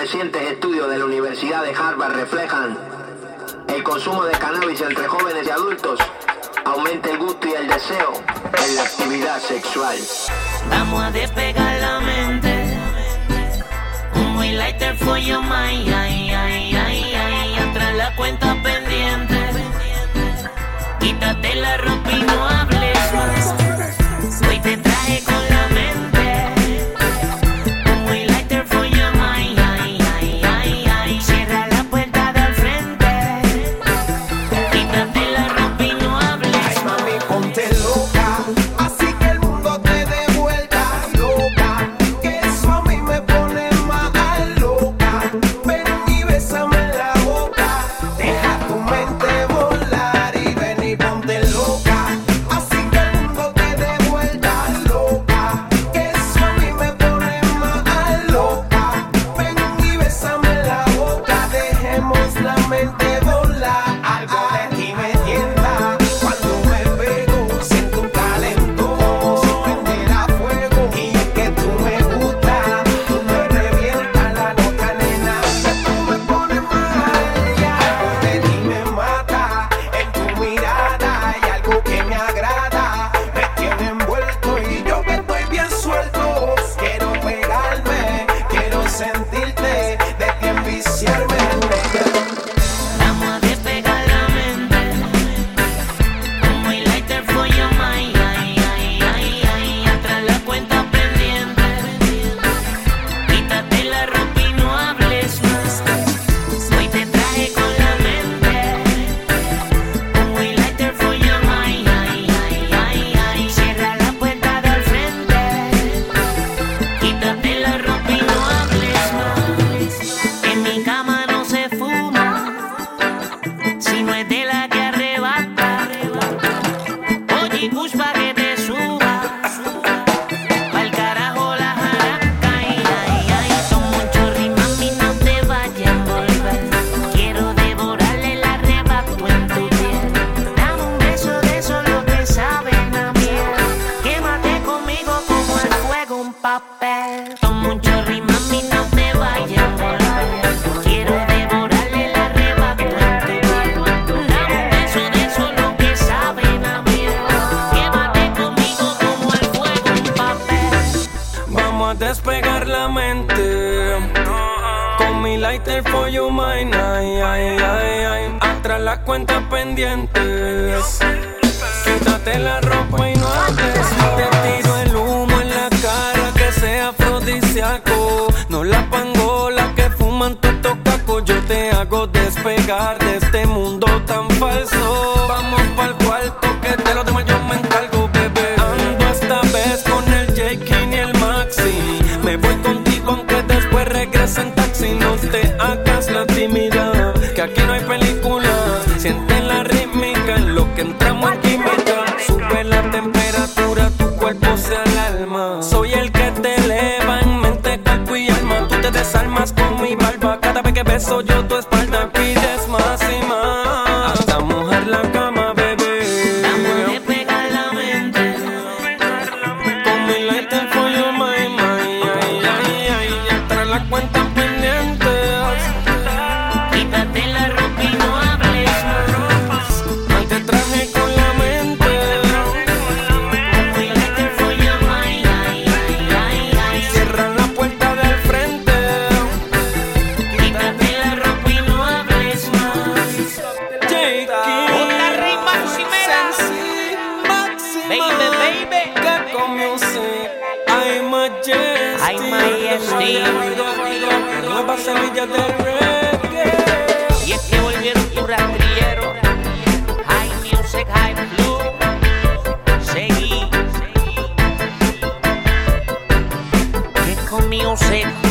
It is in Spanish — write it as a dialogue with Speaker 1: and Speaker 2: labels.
Speaker 1: recientes estudios de la Universidad de Harvard reflejan el consumo de cannabis entre jóvenes y adultos aumenta el gusto y el deseo en la actividad sexual.
Speaker 2: Vamos a despegar la mente. Un muy lighter for your mind. Atrás la cuenta pendiente. Quítate la ropa y no hables más. Hoy te traje con la mente. Un muy lighter for your mind. Cierra la puerta del frente. Quítate la ropa y no hables más.
Speaker 3: Mami, ponte loca, así que el mundo te dé vuelta loca. Que eso a mí me pone más loca. Ven y bésame en la boca. Deja tu mente volar y ven y ponte loca. Así que el mundo te dé vuelta loca. Que eso a mí me pone más loca. Ven y bésame en la boca. Dejemos la mente volar. Algo de ti me tienta. Cuando me pego, siento un calentón. Se prenderá fuego. Y es que tú me gustas. Tú me revientas la loca, nena. Que tú me pones mal. Y algo de ti me mata. En tu mirada hay algo que me agrada. Me tiene envuelto y yo que estoy bien suelto. Quiero pegarme, quiero sentirte. De ti enviciarme.
Speaker 2: Vamos a despegar la mente. Un muy lighter for your mind. Atrás la cuenta pendiente. Quítate la ropa y no hables más. Hoy te traje con la mente. Un muy lighter for your mind. Cierra la puerta del frente. Quítate la ropa y no hables más. En mi cama no se fuma. Si no es de la que arrebata. Oye, push pa' que te suba. Pa'l carajo la jaraca. Son muchos rimas y no te vayas a envolver. Quiero devorarle el arrebato en tu piel. Dame un beso de eso lo que saben a miel. Quémate conmigo como el fuego un papel. Son muchos rimas y no te vayas a envolver. Quiero devorarle el arrebato en tu piel. Dame un beso de eso lo que saben a miel. Quémate conmigo como el fuego un papel.
Speaker 4: Vamos a despegar la mente. Con mi lighter for your mind. Atrás las cuentas pendientes. Quítate la ropa y no hables más. Te tiro el humo en la cara que sea afrodisíaco. No la pangola que fuman estos cacos. Yo te hago despegar de este mundo tan falso. Vamos pa'l cuarto que de los demás yo me encargo, bebé. Ando esta vez con el J-King y el Maxi. Me voy contigo aunque después regrese en taxi. No te hagas la tímida, que aquí no hay películas. Siente la rítmica en lo que entramos en química. Sube la temperatura, tu cuerpo se alarma. Soy el que te eleva en mente, cuerpo y alma. Tú te desarmas con mi barba. Cada vez que beso yo tu espalda, pides más y más. Hasta mojar la cama, bebé.
Speaker 2: Vamos a despegar la mente.
Speaker 4: Con mi lighter for your mind. Atrás las cuentas pendientes.
Speaker 2: Quítate la ropa y no hables más.
Speaker 4: Hoy te traje con la mente.
Speaker 2: Muy lighter for your mind.
Speaker 4: Cierra la puerta del frente.
Speaker 2: Quítate la ropa y no hables más.
Speaker 3: Otra rima cimera. Baby.
Speaker 4: Gecko Music. Ay, Majesty.
Speaker 2: Ay, Majesty.
Speaker 4: Nueva semilla del reggae.
Speaker 2: Y es que volvieron tus rastrilleros. High music, high blue. Seguí. Gecko Music.